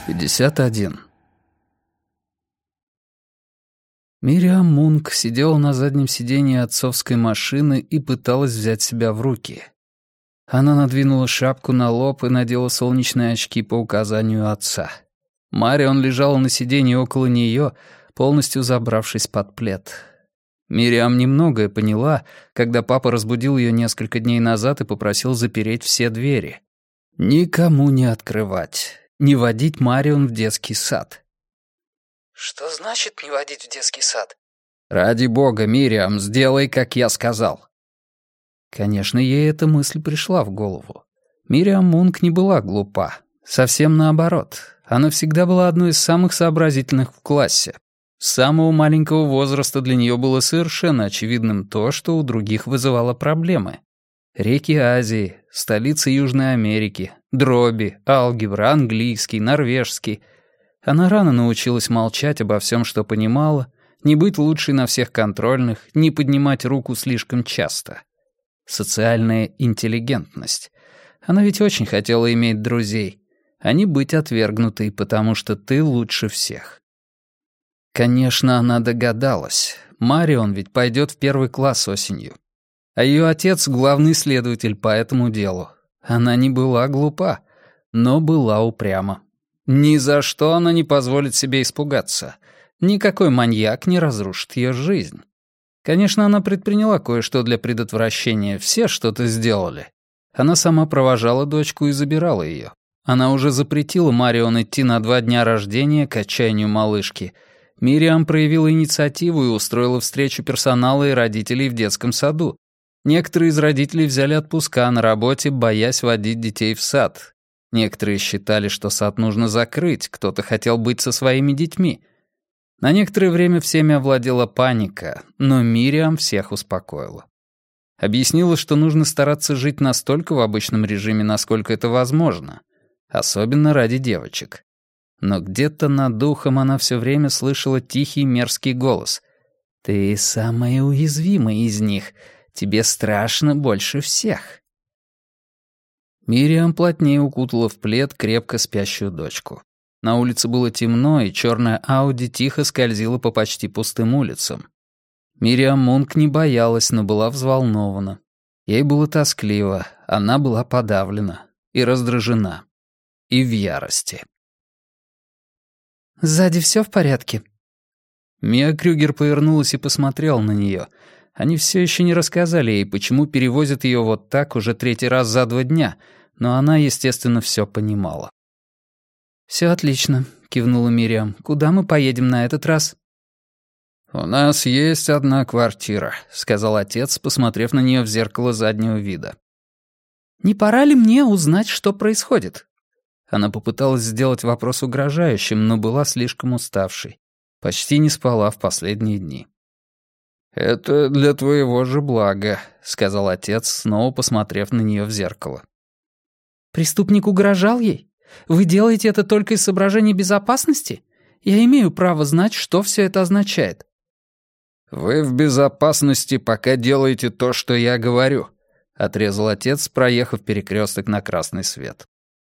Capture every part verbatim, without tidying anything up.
пятьдесят один. Мириам Мунк сидела на заднем сиденье отцовской машины и пыталась взять себя в руки. Она надвинула шапку на лоб и надела солнечные очки по указанию отца. Марион лежала на сиденье около нее, полностью забравшись под плед. Мириам немногое поняла, когда папа разбудил ее несколько дней назад и попросил запереть все двери. Никому не открывать, не водить Марион в детский сад. «Что значит не водить в детский сад?» «Ради бога, Мириам, сделай, как я сказал». Конечно, ей эта мысль пришла в голову. Мириам Мунк не была глупа. Совсем наоборот. Она всегда была одной из самых сообразительных в классе. С самого маленького возраста для нее было совершенно очевидным то, что у других вызывало проблемы. Реки Азии, столицы Южной Америки, дроби, алгебра, английский, норвежский. Она рано научилась молчать обо всем, что понимала, не быть лучшей на всех контрольных, не поднимать руку слишком часто. Социальная интеллигентность. Она ведь очень хотела иметь друзей, а не быть отвергнутой, потому что ты лучше всех. Конечно, она догадалась. Марион ведь пойдет в первый класс осенью. А ее отец — главный следователь по этому делу. Она не была глупа, но была упряма. Ни за что она не позволит себе испугаться. Никакой маньяк не разрушит ее жизнь. Конечно, она предприняла кое-что для предотвращения, все что-то сделали. Она сама провожала дочку и забирала ее. Она уже запретила Марион идти на два дня рождения к отчаянию малышки. Мириам проявила инициативу и устроила встречу персонала и родителей в детском саду. Некоторые из родителей взяли отпуска на работе, боясь водить детей в сад. Некоторые считали, что сад нужно закрыть, кто-то хотел быть со своими детьми. На некоторое время всеми овладела паника, но Мириам всех успокоила. Объяснила, что нужно стараться жить настолько в обычном режиме, насколько это возможно, особенно ради девочек. Но где-то над духом она все время слышала тихий мерзкий голос. «Ты самая уязвимая из них. Тебе страшно больше всех». Мириам плотнее укутала в плед крепко спящую дочку. На улице было темно, и черная Ауди тихо скользила по почти пустым улицам. Мириам Мунк не боялась, но была взволнована. Ей было тоскливо, она была подавлена и раздражена, и в ярости. «Сзади все в порядке?» Миа Крюгер повернулась и посмотрела на нее. Они все еще не рассказали ей, почему перевозят ее вот так уже третий раз за два дня, но она, естественно, все понимала. «Все отлично», — кивнула Мириам. «Куда мы поедем на этот раз?» «У нас есть одна квартира», — сказал отец, посмотрев на нее в зеркало заднего вида. «Не пора ли мне узнать, что происходит?» Она попыталась сделать вопрос угрожающим, но была слишком уставшей. Почти не спала в последние дни. «Это для твоего же блага», — сказал отец, снова посмотрев на нее в зеркало. «Преступник угрожал ей? Вы делаете это только из соображений безопасности? Я имею право знать, что все это означает». «Вы в безопасности, пока делаете то, что я говорю», — отрезал отец, проехав перекресток на красный свет.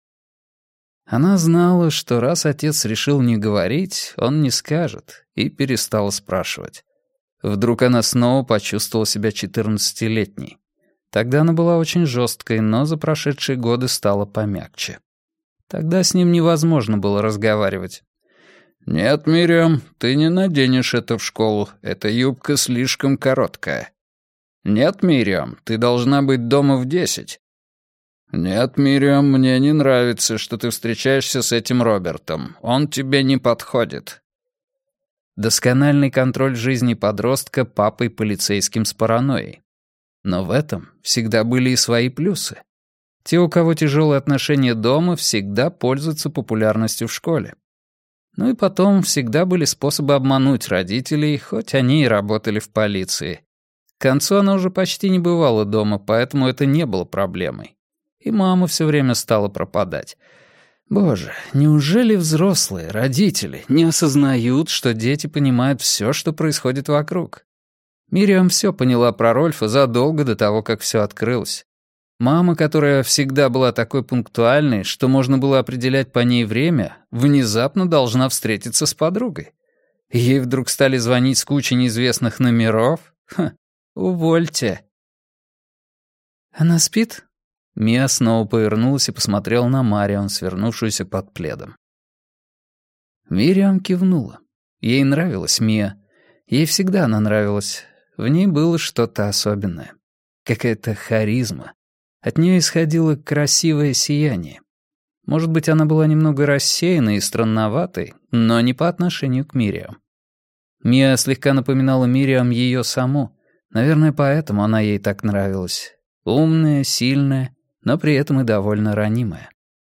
Она знала, что раз отец решил не говорить, он не скажет, и перестала спрашивать. Вдруг она снова почувствовала себя четырнадцатилетней. Тогда она была очень жесткой, но за прошедшие годы стала помягче. Тогда с ним невозможно было разговаривать. «Нет, Мириам, ты не наденешь это в школу, эта юбка слишком короткая». «Нет, Мириам, ты должна быть дома в десять». «Нет, Мириам, мне не нравится, что ты встречаешься с этим Робертом. Он тебе не подходит». Доскональный контроль жизни подростка папой полицейским с паранойей. Но в этом всегда были и свои плюсы. Те, у кого тяжелые отношения дома, всегда пользуются популярностью в школе. Ну и потом всегда были способы обмануть родителей, хоть они и работали в полиции. К концу она уже почти не бывала дома, поэтому это не было проблемой. И мама все время стала пропадать. Боже, неужели взрослые, родители, не осознают, что дети понимают все, что происходит вокруг? Мириам все поняла про Рольфа задолго до того, как все открылось. Мама, которая всегда была такой пунктуальной, что можно было определять по ней время, внезапно должна встретиться с подругой. Ей вдруг стали звонить с кучей неизвестных номеров? Ха, увольте. «Она спит?» Мия снова повернулась и посмотрела на Марион, свернувшуюся под пледом. Мириам кивнула. Ей нравилась Мия. Ей всегда она нравилась. В ней было что-то особенное. Какая-то харизма. От нее исходило красивое сияние. Может быть, она была немного рассеянной и странноватой, но не по отношению к Мириам. Мия слегка напоминала Мириам ее саму. Наверное, поэтому она ей так нравилась. Умная, сильная, но при этом и довольно ранимая.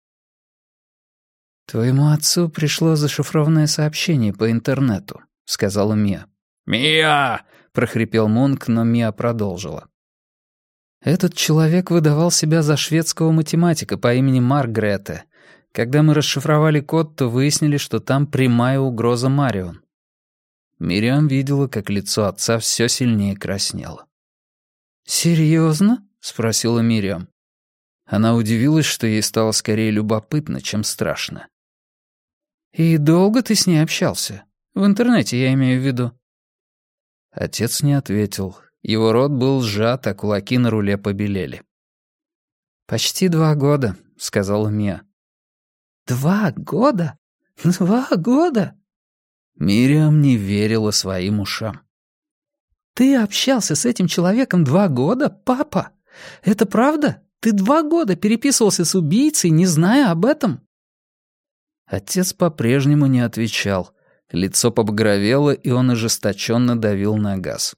«Твоему отцу пришло зашифрованное сообщение по интернету», — сказала Мия. «Мия!» — прохрипел Мунк, но Мия продолжила. «Этот человек выдавал себя за шведского математика по имени Маргрете. Когда мы расшифровали код, то выяснили, что там прямая угроза Марион». Мириам видела, как лицо отца все сильнее краснело. «Серьезно?» — спросила Мириам. Она удивилась, что ей стало скорее любопытно, чем страшно. «И долго ты с ней общался? В интернете, я имею в виду». Отец не ответил. Его рот был сжат, а кулаки на руле побелели. «Почти два года», — сказала Мия. «Два года? Два года?» Мириам не верила своим ушам. «Ты общался с этим человеком два года, папа? Это правда? Ты два года переписывался с убийцей, не зная об этом?» Отец по-прежнему не отвечал. Лицо побагровело, и он ожесточенно давил на газ.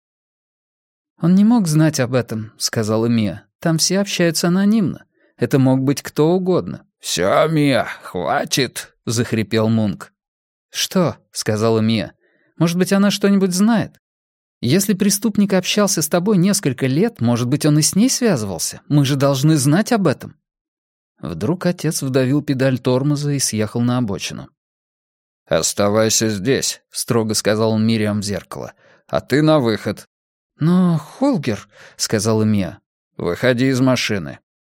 «Он не мог знать об этом», — сказала Мия. «Там все общаются анонимно. Это мог быть кто угодно». «Всё, Мия, хватит», — захрипел Мунк. «Что?» — сказала Мия. «Может быть, она что-нибудь знает? Если преступник общался с тобой несколько лет, может быть, он и с ней связывался? Мы же должны знать об этом». Вдруг отец вдавил педаль тормоза и съехал на обочину. «Оставайся здесь», — строго сказал он Мириам в зеркало. «А ты на выход». «Но, Холгер», — сказала Мия. «Выходи из машины».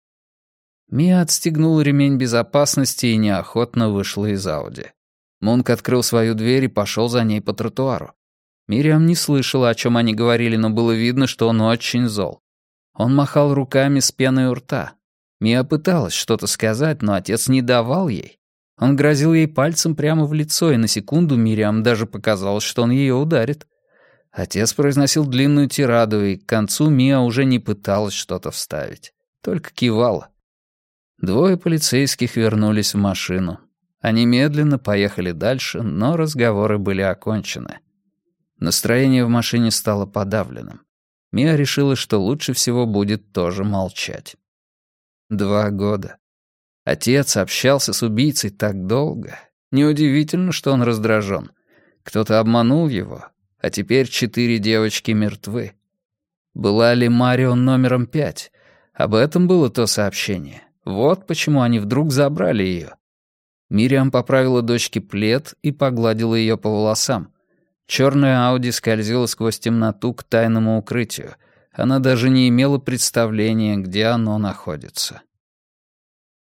Мия отстегнула ремень безопасности и неохотно вышла из Ауди. Мунк открыл свою дверь и пошел за ней по тротуару. Мириам не слышала, о чем они говорили, но было видно, что он очень зол. Он махал руками с пеной у рта. Мия пыталась что-то сказать, но отец не давал ей. Он грозил ей пальцем прямо в лицо, и на секунду Мириам даже показалось, что он ее ударит. Отец произносил длинную тираду, и к концу Мия уже не пыталась что-то вставить. Только кивала. Двое полицейских вернулись в машину. Они медленно поехали дальше, но разговоры были окончены. Настроение в машине стало подавленным. Мия решила, что лучше всего будет тоже молчать. Два года. Отец общался с убийцей так долго. Неудивительно, что он раздражен. Кто-то обманул его, а теперь четыре девочки мертвы. Была ли Марион номером пять? Об этом было то сообщение. Вот почему они вдруг забрали ее. Мириам поправила дочке плед и погладила ее по волосам. Черная Ауди скользила сквозь темноту к тайному укрытию. Она даже не имела представления, где оно находится.